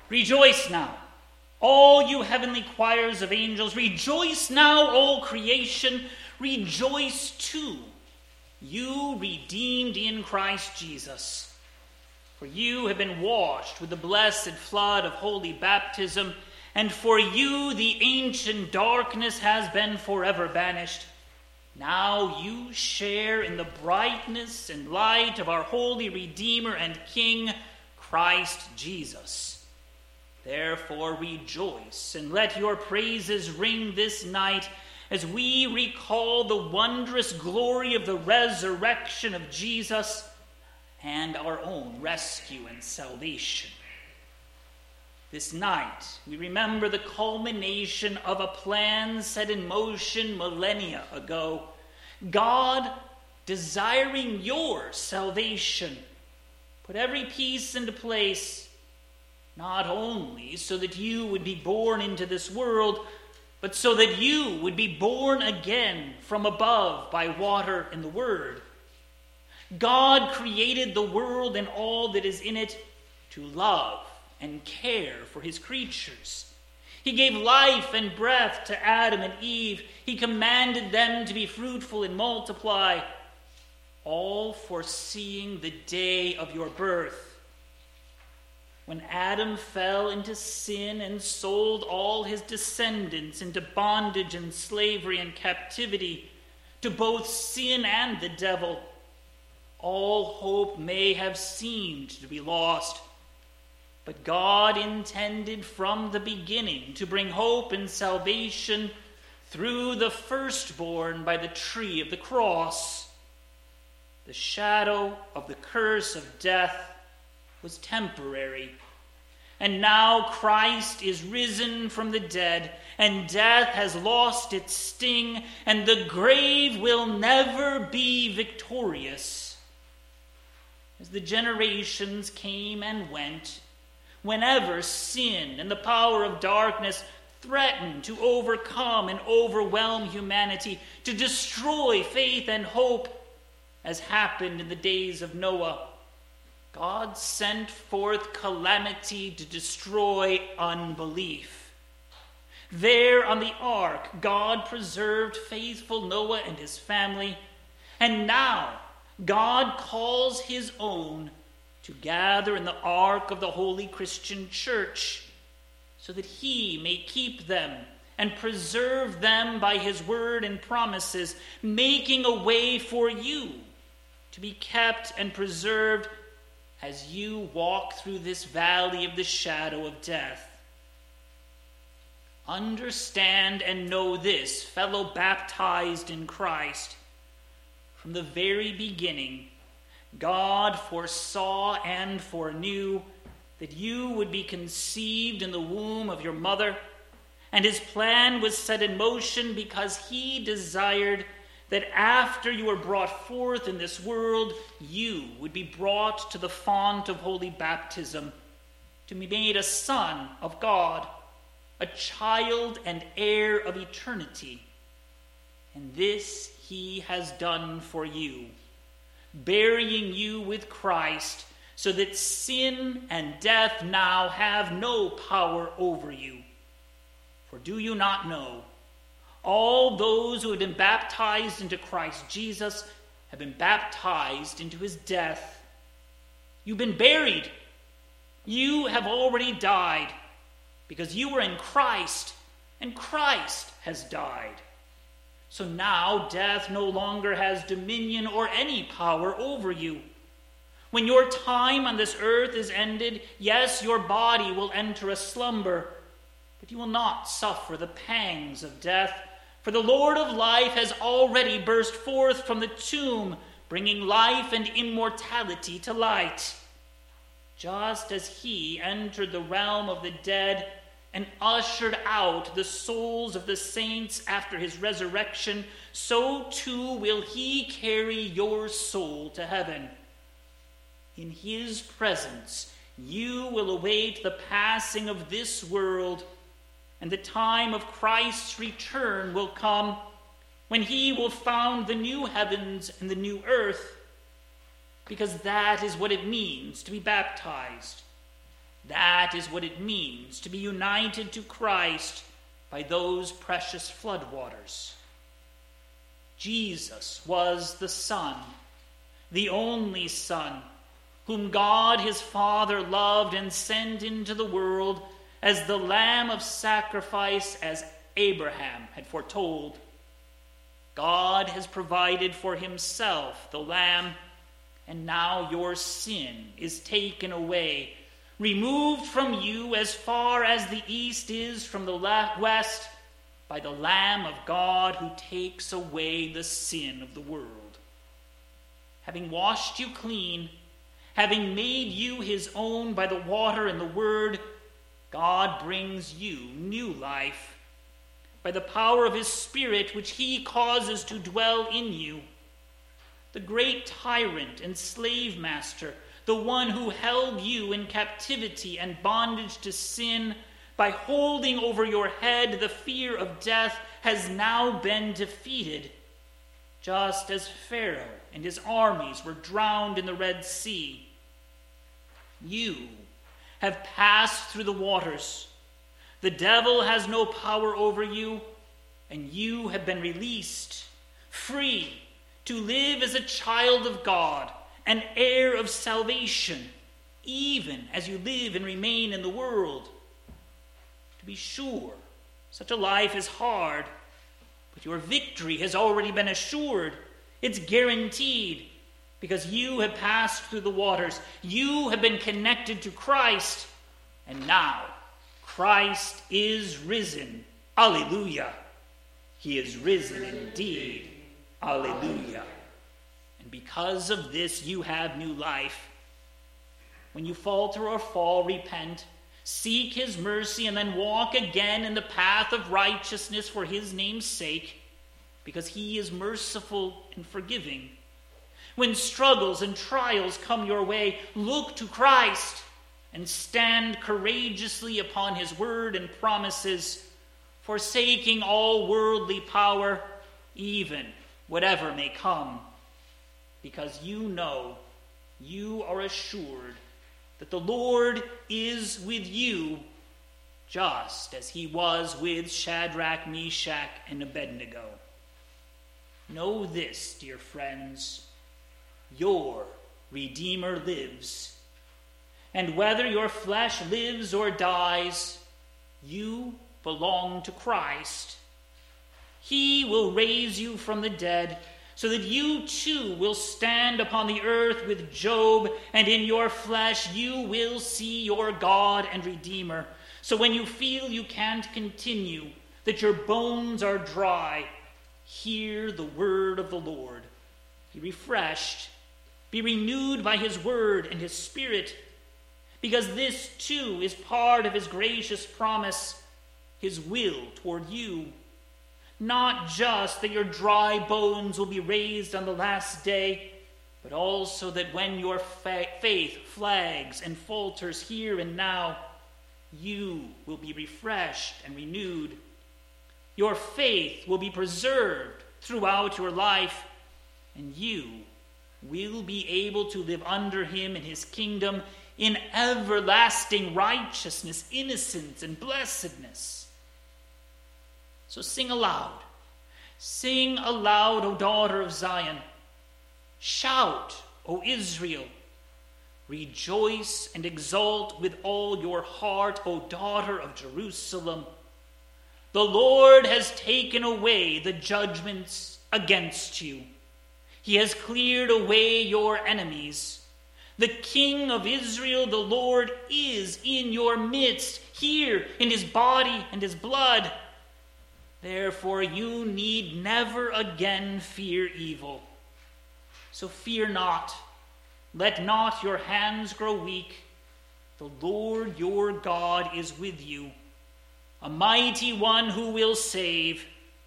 Rejoice now, all you heavenly choirs of angels. Rejoice now, all creation. Rejoice too, you redeemed in Christ Jesus. For you have been washed with the blessed flood of holy baptism, and for you the ancient darkness has been forever banished. Now you share in the brightness and light of our holy Redeemer and King, Christ Jesus. Therefore rejoice, and let your praises ring this night as we recall the wondrous glory of the resurrection of Jesus and our own rescue and salvation. This night, we remember the culmination of a plan set in motion millennia ago. God, desiring your salvation, put every piece into place, not only so that you would be born into this world, but so that you would be born again from above by water and the Word. God created the world and all that is in it to love and care for his creatures. He gave life and breath to Adam and Eve. He commanded them to be fruitful and multiply, all foreseeing the day of your birth. When Adam fell into sin and sold all his descendants into bondage and slavery and captivity to both sin and the devil, all hope may have seemed to be lost. But God intended from the beginning to bring hope and salvation through the firstborn by the tree of the cross. The shadow of the curse of death was temporary. And now Christ is risen from the dead, and death has lost its sting, and the grave will never be victorious. As the generations came and went, whenever sin and the power of darkness threatened to overcome and overwhelm humanity, to destroy faith and hope, as happened in the days of Noah, God sent forth calamity to destroy unbelief. There on the ark, God preserved faithful Noah and his family, and now God calls his own to gather in the ark of the holy Christian church, so that he may keep them and preserve them by his word and promises, making a way for you to be kept and preserved as you walk through this valley of the shadow of death. Understand and know this, fellow baptized in Christ. From the very beginning, God foresaw and foreknew that you would be conceived in the womb of your mother, and his plan was set in motion because he desired that after you were brought forth in this world, you would be brought to the font of holy baptism, to be made a son of God, a child and heir of eternity. And this he has done for you, burying you with Christ, so that sin and death now have no power over you. For do you not know, all those who have been baptized into Christ Jesus have been baptized into his death. You've been buried. You have already died, because you were in Christ, and Christ has died. So now death no longer has dominion or any power over you. When your time on this earth is ended, yes, your body will enter a slumber, but you will not suffer the pangs of death, for the Lord of life has already burst forth from the tomb, bringing life and immortality to light. Just as he entered the realm of the dead and ushered out the souls of the saints after his resurrection, so too will he carry your soul to heaven. In his presence you will await the passing of this world, and the time of Christ's return will come, when he will found the new heavens and the new earth, because that is what it means to be baptized. That is what it means to be united to Christ by those precious floodwaters. Jesus was the Son, the only Son, whom God his Father loved and sent into the world as the Lamb of sacrifice, as Abraham had foretold. God has provided for himself the Lamb, and now your sin is taken away, removed from you as far as the east is from the west, by the Lamb of God who takes away the sin of the world. Having washed you clean, having made you his own by the water and the word, God brings you new life by the power of his Spirit, which he causes to dwell in you. The great tyrant and slave master, the one who held you in captivity and bondage to sin, by holding over your head the fear of death, has now been defeated, just as Pharaoh and his armies were drowned in the Red Sea. You have passed through the waters. The devil has no power over you, and you have been released, free to live as a child of God, an heir of salvation, even as you live and remain in the world. To be sure, such a life is hard, but your victory has already been assured. It's guaranteed, because you have passed through the waters. You have been connected to Christ, and now Christ is risen. Alleluia. He is risen indeed. Alleluia. And because of this, you have new life. When you falter or fall, repent, seek his mercy, and then walk again in the path of righteousness for his name's sake, because he is merciful and forgiving. When struggles and trials come your way, look to Christ and stand courageously upon his word and promises, forsaking all worldly power, even whatever may come, because you know, you are assured that the Lord is with you, just as he was with Shadrach, Meshach, and Abednego. Know this, dear friends, your Redeemer lives, and whether your flesh lives or dies, you belong to Christ. He will raise you from the dead, so that you too will stand upon the earth with Job, and in your flesh you will see your God and Redeemer. So when you feel you can't continue, that your bones are dry, hear the word of the Lord. Be refreshed, be renewed by his word and his Spirit, because this too is part of his gracious promise, his will toward you. Not just that your dry bones will be raised on the last day, but also that when your faith flags and falters here and now, you will be refreshed and renewed. Your faith will be preserved throughout your life, and you will be able to live under him in his kingdom in everlasting righteousness, innocence, and blessedness. So sing aloud. Sing aloud, O daughter of Zion. Shout, O Israel. Rejoice and exult with all your heart, O daughter of Jerusalem. The Lord has taken away the judgments against you. He has cleared away your enemies. The King of Israel, the Lord, is in your midst, here in his body and his blood. Therefore, you need never again fear evil. So fear not. Let not your hands grow weak. The Lord your God is with you, a mighty one who will save.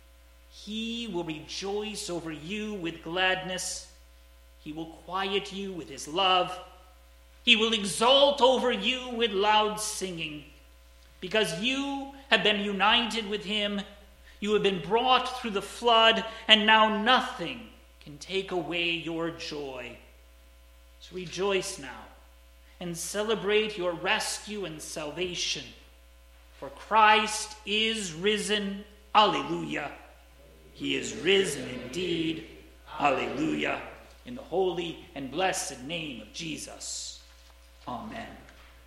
He will rejoice over you with gladness. He will quiet you with his love. He will exult over you with loud singing. Because you have been united with him, you have been brought through the flood, and now nothing can take away your joy. So rejoice now, and celebrate your rescue and salvation. For Christ is risen. Alleluia. He is risen indeed. Alleluia. In the holy and blessed name of Jesus. Amen.